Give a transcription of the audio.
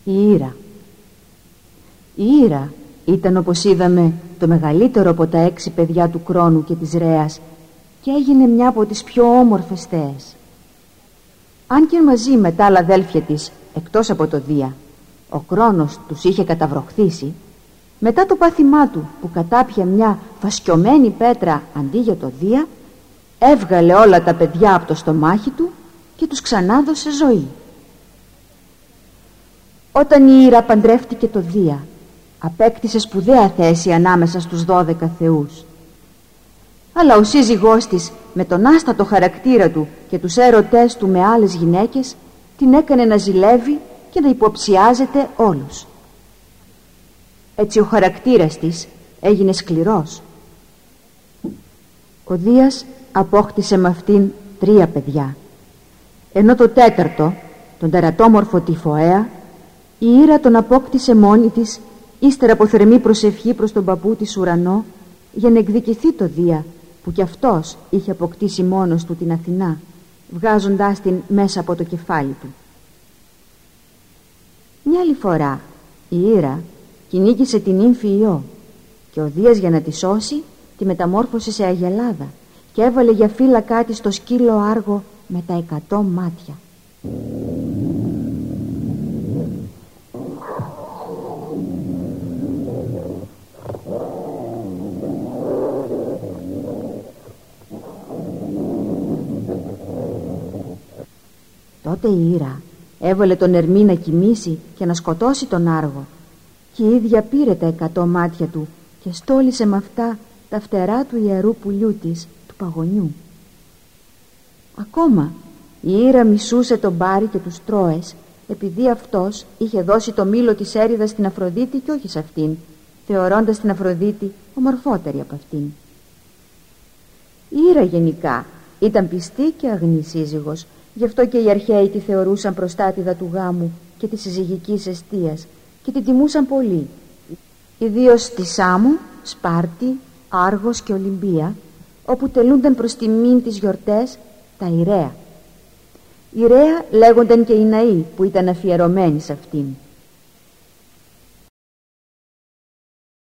Η Ήρα. Η Ήρα ήταν, όπως είδαμε, το μεγαλύτερο από τα 6 παιδιά του Κρόνου και της Ρέας και έγινε μια από τις πιο όμορφες θέες. Αν και μαζί με τα άλλα αδέλφια της, εκτός από το Δία, ο Κρόνος τους είχε καταβροχθήσει, μετά το πάθημά του που κατάπια μια φασκιωμένη πέτρα αντί για το Δία, έβγαλε όλα τα παιδιά από το στομάχι του και τους ξανάδωσε ζωή. Όταν η Ήρα παντρεύτηκε το Δία, απέκτησε σπουδαία θέση ανάμεσα στους 12 θεούς. Αλλά ο σύζυγός της, με τον άστατο χαρακτήρα του και τους έρωτές του με άλλες γυναίκες, την έκανε να ζηλεύει και να υποψιάζεται όλους. Έτσι ο χαρακτήρας της έγινε σκληρός. Ο Δίας απόκτησε με αυτήν 3 παιδιά, ενώ το 4ο, τον τερατόμορφο Τυφοαία, η Ήρα τον απόκτησε μόνη της ύστερα από θερμή προσευχή προς τον παππού της Ουρανό, για να εκδικηθεί το Δία που κι αυτός είχε αποκτήσει μόνος του την Αθηνά, βγάζοντάς την μέσα από το κεφάλι του. Μια άλλη φορά η Ήρα κυνήγησε την ύμφη Ιώ και ο Δίας, για να τη σώσει, τη μεταμόρφωσε σε αγελάδα και έβαλε για φύλακά της το σκύλο Άργο με τα 100 μάτια. Τότε η Ήρα έβαλε τον Ερμή να κοιμήσει και να σκοτώσει τον Άργο και η ίδια πήρε τα 100 μάτια του και στόλισε με αυτά τα φτερά του ιερού πουλιού της, του Παγωνιού. Ακόμα η Ήρα μισούσε τον Πάρη και τους Τρώες, επειδή αυτός είχε δώσει το μήλο της έριδας στην Αφροδίτη και όχι σε αυτήν, θεωρώντας την Αφροδίτη ομορφότερη από αυτήν. Η Ήρα γενικά ήταν πιστή και αγνή σύζυγος, γι' αυτό και οι αρχαίοι τη θεωρούσαν προστάτηδα του γάμου και της συζυγικής εστίας και την τιμούσαν πολύ, ιδίως στη Σάμο, Σπάρτη, Άργος και Ολυμπία, όπου τελούνταν προς τιμήν τις γιορτές τα Ιραία. Ιραία λέγονταν και οι ναοί που ήταν αφιερωμένοι σε αυτήν.